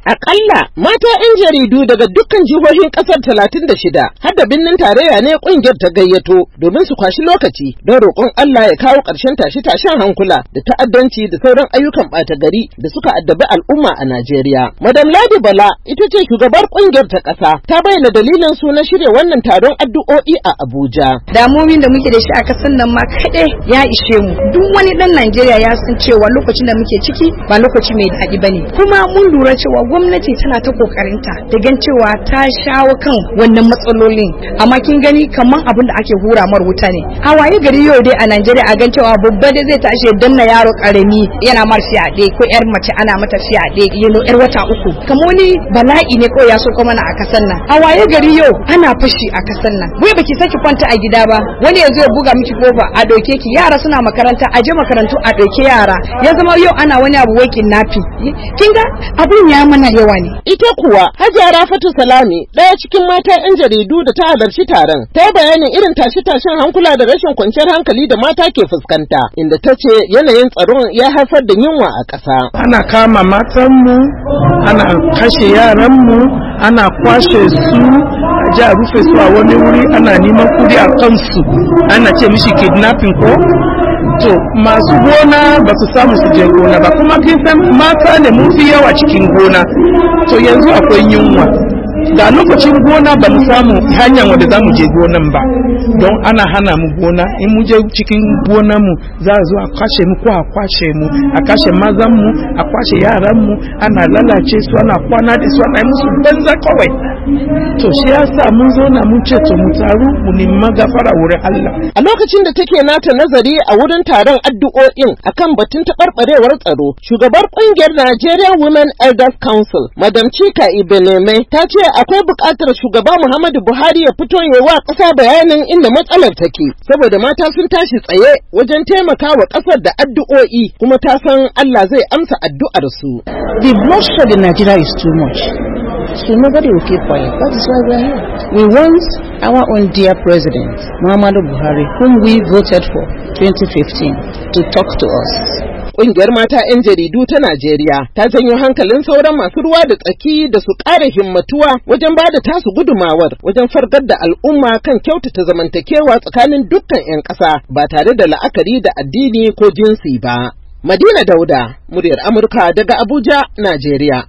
Akalla mata 'yan jaridu daga dukkan jihohin kasar 36 har da birnin tarayya ne kungiyar ta gayyato domin su kwashi lokaci don roƙon Allah ya kawo ƙarshen tashe-tashen hankula da ta'addanci da sauran ayyukan ɓata gari da suka addabi al'umma a Najeriya. Madam Ladi Bala ita ce shugabar kungiyar ta ƙasa, ta bayyana dalilin su na shirya wannan taron addu'o'i a Abuja. Damomin da muke da shi a ƙasar nan ma kaɗai ya ishe mu. Duk wani ɗan Najeriya ya san cewa lokacin da muke ciki ba lokaci mai daɗi bane. Kuma mun lura cewa gwamnati tana ta kokarinta da gan cewa ta shawo kan wannan matsalolin, amma kin gani kaman abin da ake hura mar wuta ne. A waye gari yau dai a Najeriya a gan cewa babba dai zai tashi danna yaro karami yana mar fyaɗe ko yar mace ana mata fyaɗe yar wata uku. Kamar wani bala'i ne ko ya so kuma na a kasan nan. A waye gari yau ana fashi a kasan nan. Wai baki saki kwanta a gida ba, wani yazo ya buga miki kofa a doke ki, yara suna makaranta a je makarantu a doke yara. Ya zama yau ana wani abu wai kidnapping. Kin ga abun ya mana yawa ne. Ita kuwa Hajiya Rafatu Salami, ɗaya cikin mata 'yan jaridu da ta halarci taron, ta yi bayanin irin tashe-tashen hankula da rashin kwanciyar hankali da mata ke fuskanta, inda ta ce yanayin tsaron ya haifar da yunwa a ƙasa. Ana kama matanmu, ana kashe yaranmu, ana kwashe su, a rufe su a wani wuri, ana neman kudi a kansu, ana ce mishi kidnapping ko? To masu gona ba su samu su je gona ba, kuma kin san mata ne mun fi yawa cikin gona, to yanzu akwai yunwa. Da lokacin gona ba mu samu hanyar wanda za mu je gonan ba, don ana hana mu gona. In mu je cikin gonan mu za a zo a kwashe mu ko a kwashe mu, a kashe mazan mu, a kwashe yaran mu, ana lalace su, ana kwana da su, ana musu banza kawai. To shi yasa mun zo na mun ce to mu taru mu nemi magafara wurin Allah. A lokacin da take nata nazari a wurin taron addu'o'in akan batun taɓarɓarewar tsaro, shugabar ƙungiyar Nigerian Women Elders Council, Madam Chika Ibeneme, ta ce akwai buƙatar shugaba Muhammadu Buhari ya fito ya wa ƙasa bayanin inda matsalar take, saboda mata sun tashi tsaye wajen taimaka wa ƙasar da addu'o'i, kuma ta san Allah zai amsa addu'ar su. The bloodshed in Nigeria is too much. So nobody will keep quiet. That is why we are here. We want our own dear president, Muhammadu Buhari, whom we voted for 2015, to talk to us. Ƙungiyar mata 'yan jaridu ta Najeriya ta janyo hankalin sauran masu ruwa da tsaki da su ƙara himmatuwa wajen ba da tasu gudumawar wajen fargar da al'umma kan kyautata zamantakewa tsakanin dukkan 'yan ƙasa ba tare da la'akari da addini ko jinsi ba. Madina Dauda, muryar Amurka daga Abuja, Najeriya.